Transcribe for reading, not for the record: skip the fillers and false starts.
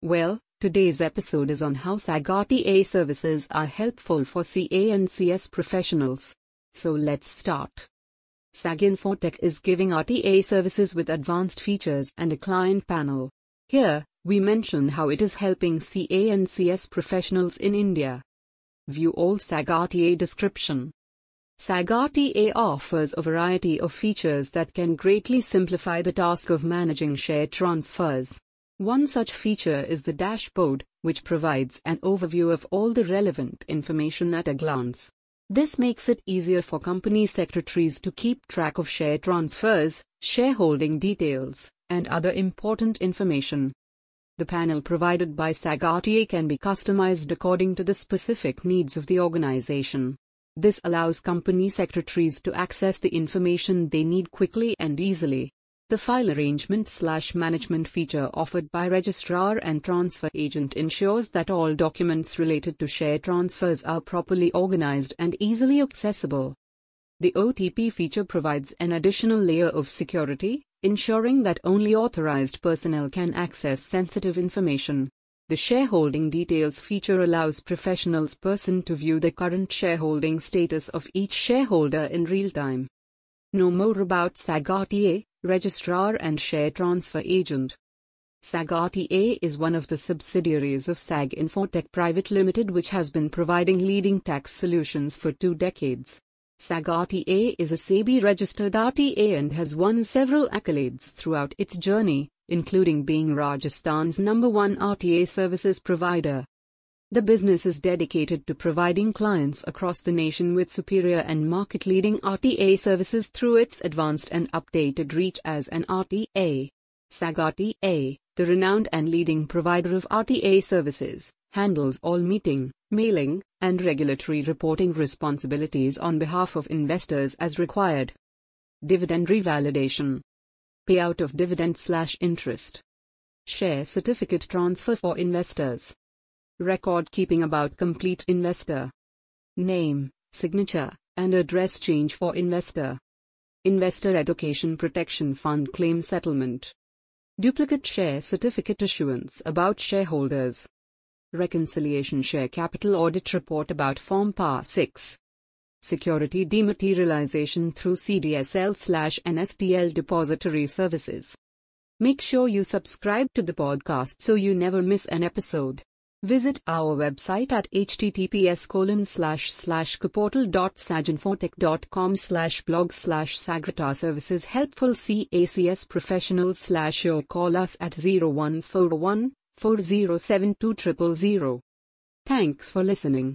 Well, today's episode is on how SAG RTA services are helpful for CA and CS professionals. So let's start. SAG Infotech is giving RTA services with advanced features and a client panel. Here, we mention how it is helping CA and CS professionals in India. View all SAG RTA description. SAG RTA offers a variety of features that can greatly simplify the task of managing share transfers. One such feature is the dashboard, which provides an overview of all the relevant information at a glance. This makes it easier for company secretaries to keep track of share transfers, shareholding details, and other important information. The panel provided by SAG RTA can be customized according to the specific needs of the organization. This allows company secretaries to access the information they need quickly and easily. The file arrangement/management feature offered by registrar and transfer agent ensures that all documents related to share transfers are properly organized and easily accessible. The OTP feature provides an additional layer of security, ensuring that only authorized personnel can access sensitive information. The shareholding details feature allows professionals to view the current shareholding status of each shareholder in real time. Know more about SAG RTA, registrar and share transfer agent. SAG RTA is one of the subsidiaries of SAG Infotech Private Limited, which has been providing leading tax solutions for 2 decades. SAG RTA is a SEBI-registered RTA and has won several accolades throughout its journey, including being Rajasthan's #1 RTA services provider. The business is dedicated to providing clients across the nation with superior and market-leading RTA services through its advanced and updated reach as an RTA. SAG RTA, the renowned and leading provider of RTA services, handles all meeting, mailing, and regulatory reporting responsibilities on behalf of investors as required. Dividend revalidation. Payout of dividend/interest. Share certificate transfer for investors. Record keeping about complete investor. Name, signature, and address change for investor. Investor Education Protection Fund claim settlement. Duplicate share certificate issuance about shareholders. Reconciliation share capital audit report about Form PA6. Security dematerialization through CDSL/NSDL depository services. Make sure you subscribe to the podcast so you never miss an episode. Visit our website at https://kaportal.saginfotech.com/blog/SAG RTA services helpful CACS professionals/ or call us at 0141 4072 000. Thanks for listening.